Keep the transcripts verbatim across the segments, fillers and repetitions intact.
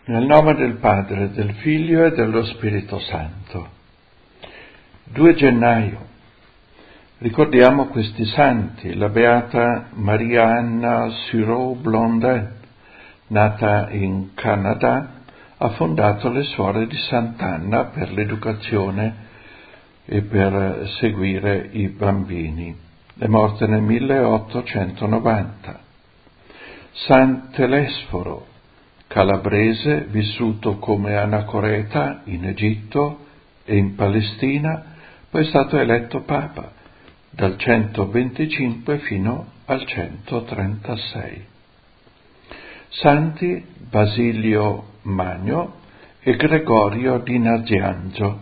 Nel nome del Padre, del Figlio e dello Spirito Santo. due gennaio. Ricordiamo questi santi: la beata Maria Anna Sureau-Blondin, nata in Canada, ha fondato le Suore di Sant'Anna per l'educazione e per seguire i bambini. È morta nel milleottocentonovanta. San Telesforo, calabrese, vissuto come anacoreta in Egitto e in Palestina, poi è stato eletto Papa dal centoventicinque fino al centotrentasei. Santi Basilio Magno e Gregorio di Nazianzo.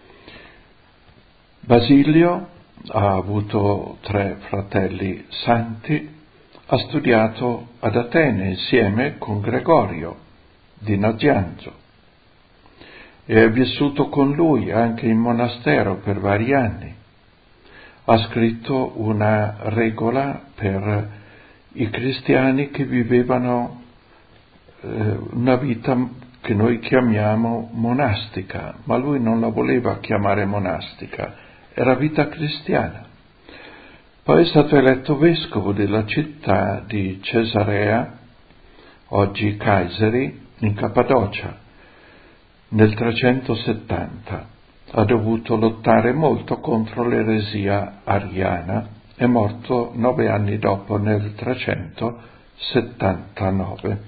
Basilio ha avuto tre fratelli santi. Ha studiato ad Atene insieme con Gregorio di Nazianzo e è vissuto con lui anche in monastero per vari anni. Ha scritto una regola per i cristiani che vivevano eh, una vita che noi chiamiamo monastica, ma lui non la voleva chiamare monastica, era vita cristiana. Poi è stato eletto vescovo della città di Cesarea, oggi Kayseri, in Cappadocia, nel trecentosettanta. Ha dovuto lottare molto contro l'eresia ariana. È morto nove anni dopo, nel trecentosettantanove.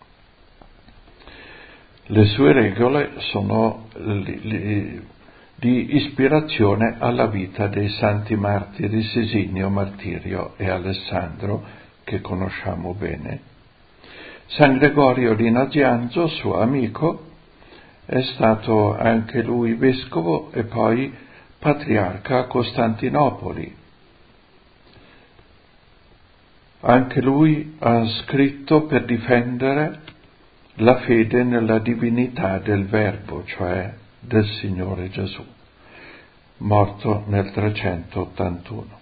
Le sue regole sono li, li, di ispirazione alla vita dei santi martiri Sisinio, Martirio e Alessandro, che conosciamo bene. San Gregorio di Nazianzo, suo amico, è stato anche lui vescovo e poi patriarca a Costantinopoli. Anche lui ha scritto per difendere la fede nella divinità del Verbo, cioè del Signore Gesù, morto nel trecentottantuno.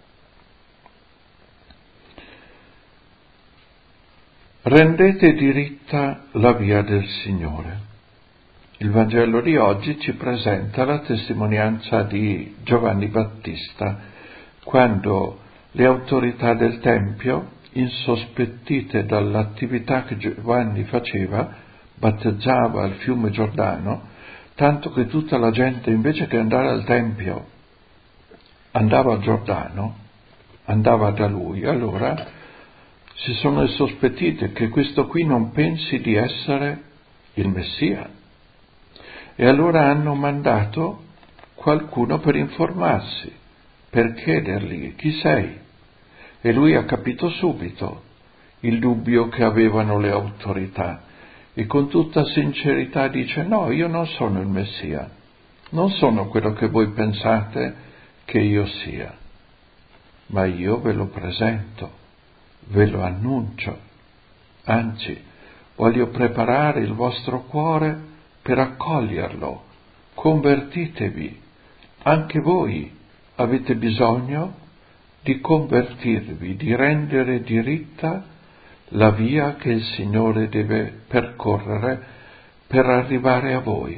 Rendete diritta la via del Signore. Il Vangelo di oggi ci presenta la testimonianza di Giovanni Battista, quando le autorità del Tempio, insospettite dall'attività che Giovanni faceva, battezzava al fiume Giordano, tanto che tutta la gente, invece che andare al Tempio, andava al Giordano, andava da lui. Allora si sono insospettite che questo qui non pensi di essere il Messia. E allora hanno mandato qualcuno per informarsi, per chiedergli: chi sei? E lui ha capito subito il dubbio che avevano le autorità e con tutta sincerità dice: no, io non sono il Messia, non sono quello che voi pensate che io sia, ma io ve lo presento, ve lo annuncio, anzi voglio preparare il vostro cuore per accoglierlo. Convertitevi, anche voi avete bisogno di convertirvi, di rendere diritta la via che il Signore deve percorrere per arrivare a voi.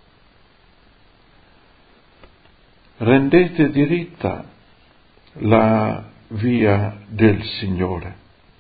Rendete diritta la via del Signore.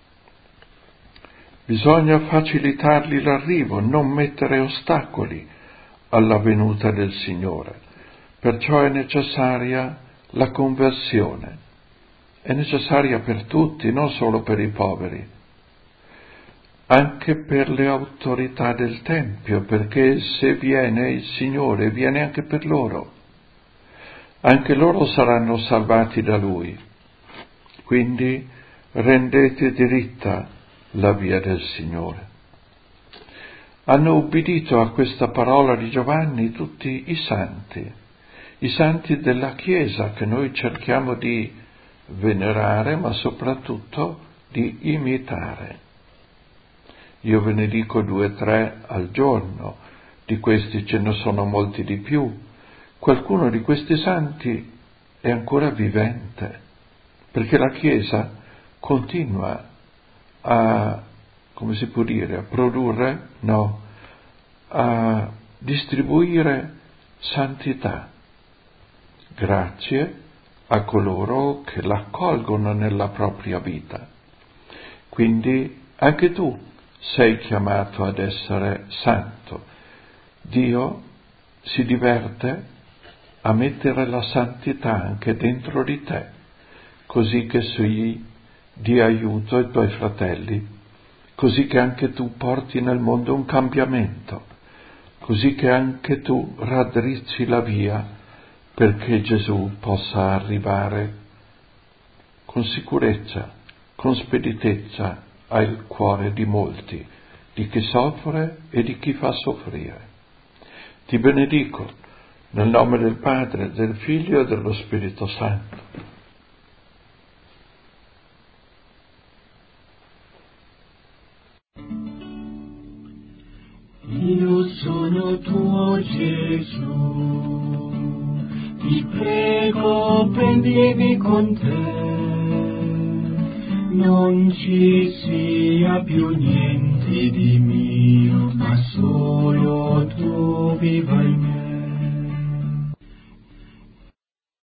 Bisogna facilitargli l'arrivo, non mettere ostacoli alla venuta del Signore. Perciò è necessaria la conversione. È necessaria per tutti, non solo per i poveri, anche per le autorità del Tempio, perché se viene il Signore, viene anche per loro. Anche loro saranno salvati da Lui. Quindi rendete diritta la via del Signore. Hanno ubbidito a questa parola di Giovanni tutti i santi, i santi della Chiesa che noi cerchiamo di venerare, ma soprattutto di imitare. Io ve ne dico due o tre al giorno, di questi ce ne sono molti di più. Qualcuno di questi santi è ancora vivente, perché la Chiesa continua a, come si può dire, a produrre, no, a distribuire santità, grazie a coloro che l'accolgono nella propria vita. Quindi anche tu sei chiamato ad essere santo. Dio si diverte a mettere la santità anche dentro di te, così che sia di aiuto ai tuoi fratelli, così che anche tu porti nel mondo un cambiamento, così che anche tu raddrizzi la via perché Gesù possa arrivare con sicurezza, con speditezza al cuore di molti, di chi soffre e di chi fa soffrire. Ti benedico nel nome del Padre, del Figlio e dello Spirito Santo. Io sono tuo Gesù, ti prego prendimi con te, non ci sia più niente di mio, ma solo tu viva